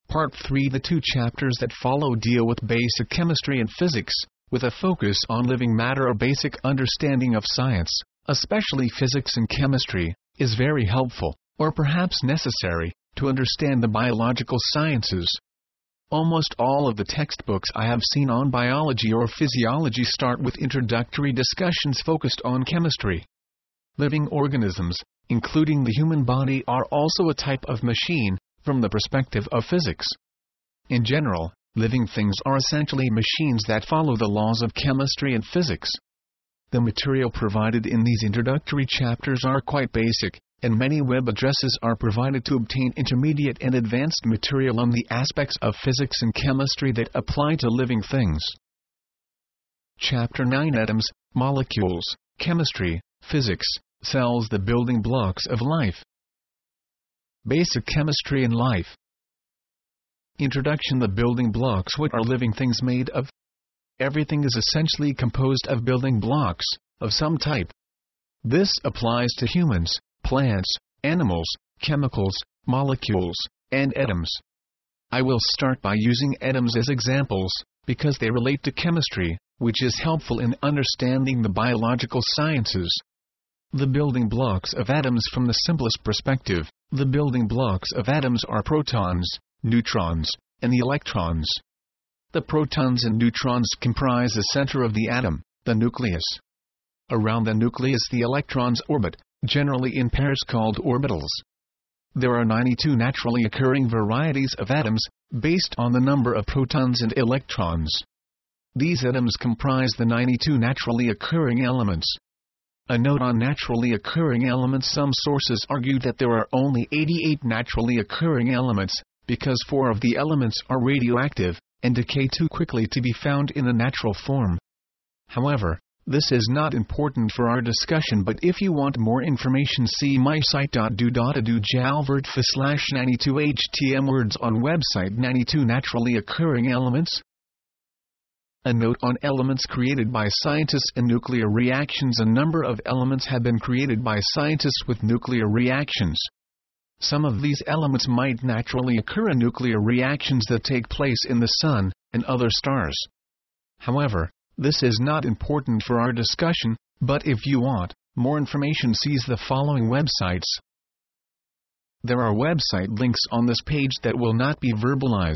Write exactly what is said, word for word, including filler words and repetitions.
Part three. The two chapters that follow deal with basic chemistry and physics, with a focus on living matter. A basic understanding of science, especially physics and chemistry, is very helpful, or perhaps necessary, to understand the biological sciences. Almost all of the textbooks I have seen on biology or physiology start with introductory discussions focused on chemistry. Living organisms, including the human body, are also a type of machine, from the perspective of physics. In general, living things are essentially machines that follow the laws of chemistry and physics. The material provided in these introductory chapters are quite basic, and many web addresses are provided to obtain intermediate and advanced material on the aspects of physics and chemistry that apply to living things. Chapter nine. Atoms, Molecules, Chemistry, Physics, Cells. The building blocks of life. Basic chemistry and life. Introduction. The building blocks. What are living things made of? Everything is essentially composed of building blocks, of some type. This applies to humans, plants, animals, chemicals, molecules, and atoms. I will start by using atoms as examples, because they relate to chemistry, which is helpful in understanding the biological sciences. The building blocks of atoms. From the simplest perspective, the building blocks of atoms are protons, neutrons, and the electrons. The protons and neutrons comprise the center of the atom, the nucleus. Around the nucleus the electrons orbit, generally in pairs called orbitals. There are ninety-two naturally occurring varieties of atoms, based on the number of protons and electrons. These atoms comprise the ninety-two naturally occurring elements. A note on naturally occurring elements. Some sources argue that there are only eighty-eight naturally occurring elements, because four of the elements are radioactive, and decay too quickly to be found in the natural form. However, this is not important for our discussion, but if you want more information, see my site do.edu jalvert slash ninety-two htm words on website. ninety-two naturally occurring elements. A note on elements created by scientists and nuclear reactions. A number of elements have been created by scientists with nuclear reactions. Some of these elements might naturally occur in nuclear reactions that take place in the Sun and other stars. However, this is not important for our discussion, but if you want more information, see the following websites. There are website links on this page that will not be verbalized.